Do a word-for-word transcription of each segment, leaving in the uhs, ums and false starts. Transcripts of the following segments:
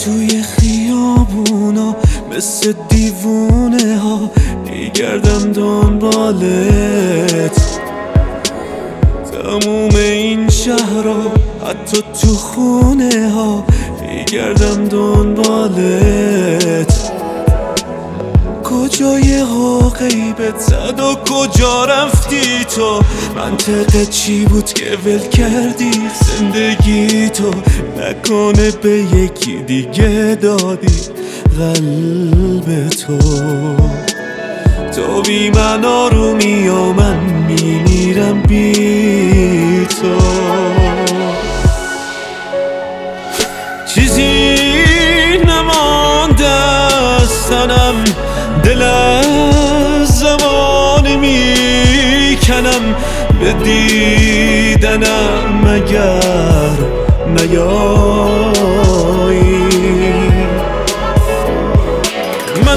توی خیابونا مثل دیوونه ها میگردم دنبالت، تموم این شهرها حتی تو خونه ها میگردم دنبالت. کجای ها غیبت زد و کجا رفتی تو؟ منطقه چی بود که ول کردی زندگی تو؟ نکنه به یکی دیگه دادی قلب تو. تو بی من آرومی و من میمیرم بی تو. چیزی نمانده از تنم، دل از زمان میکنم به دیدنم مگر نیایی. من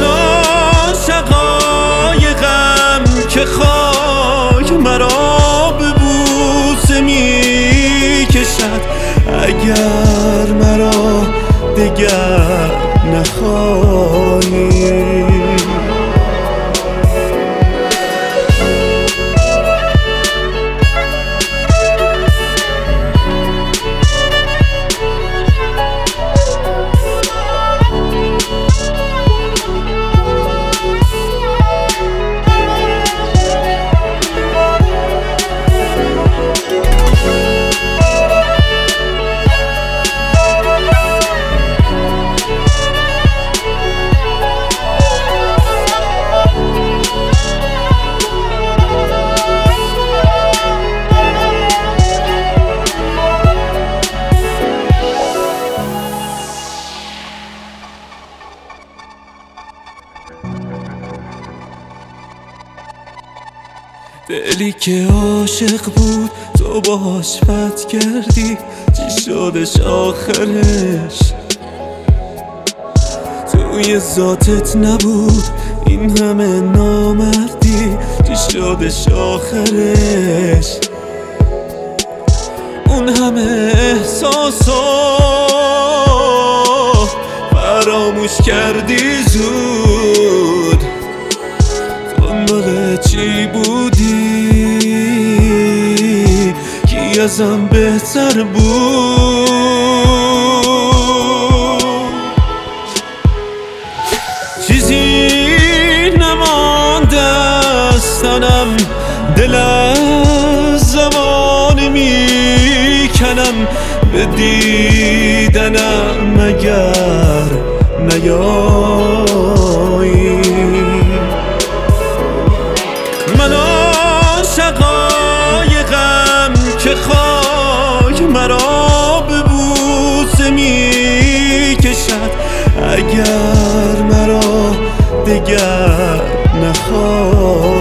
عاشقایقم که خاک مرا به بوسه میکشد اگر مرا دگر نخواهی. دلی که عاشق بود تو باهاش بد کردی، چی شدش آخرش؟ توی ذاتت نبود این همه نامردی، چی شدش آخرش؟ اون همه احساسا فراموش کردی زود، دنبال چی بودی؟ کی ازم بهتر بود؟ چیزی نمانده از تنم، دل از زمان میکنم به دیدنم مگر نیایی. من عاشقایقم که خاک مرا به بوسه میکشد اگر مرا دگر نخواهی.